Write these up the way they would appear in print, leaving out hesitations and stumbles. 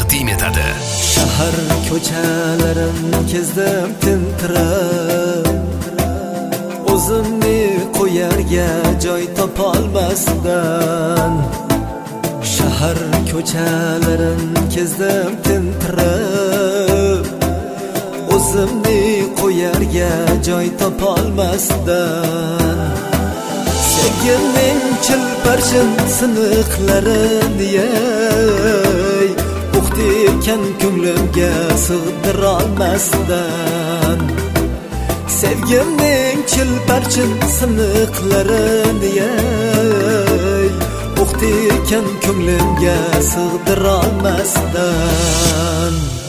taqdim etadi. Shahar ko'chalarin kezdim tintirab, o'zimni qo'yarga joy topolmasdan. Shahar ko'chalarin kezdim tintirab, o'zimni qo'yarga joy topolmasdan. Sevgimning chilparchin siniqlarini yey, o'qdi ekan ko'nglimga sig'dira olmasdan. Sevgimning chilparchin siniqlarini yey, o'qdi ekan ko'nglimga sig'dira olmasdan.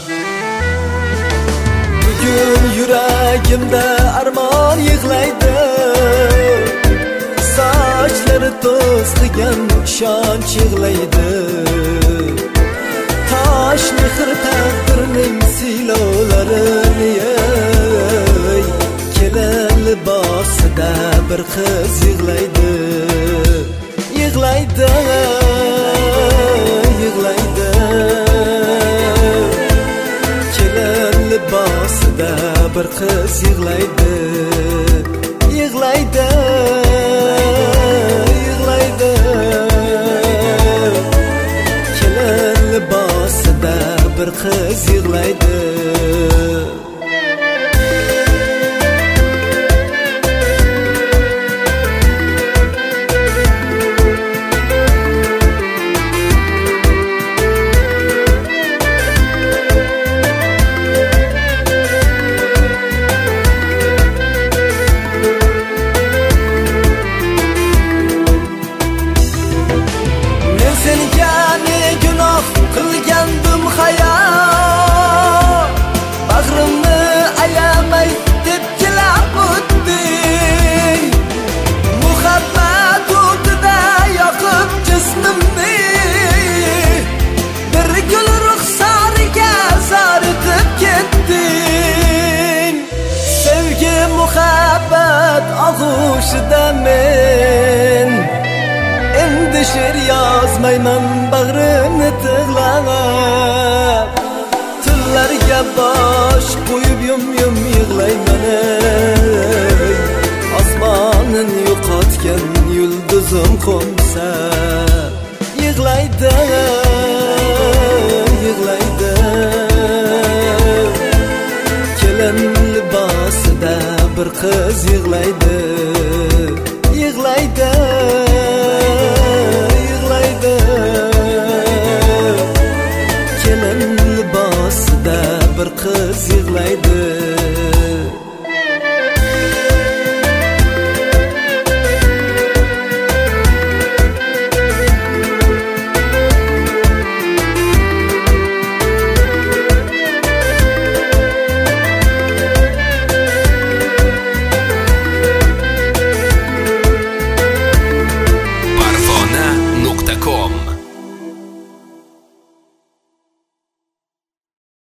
Bugun yuragimda armon yig'laydi, sochlari to'zg'igan ishonch yig'laydi. Tosh mehr taqdirning silovlarini yey, kelin libosida bir qiz yig'laydi. Yig'laydi, yig'laydi, kelin libosida bir qiz yig'laydi. Yig'laydi, yig'laydi, kelin libosida bir qiz yig'laydi. Qilgandim hayot, bag'rimni ayamay tepkilab o'tding. Muhabbat o'tida yoqib jismimni, bir gul ruxsoriga zaritib ketding. Sevgi muhabbat og'ushida men endi she'r yozmayman bag'rimni tig'lab. Tillarga bosh qo'yib yum-yum yig'layman. Osmonin yo'qotgan yulduzim qo'nsa yig'laydi, yig'laydi, kelin libosida bir qiz yig'laydi. Yig'laydi, kelin libosida bir qiz yig'laydi.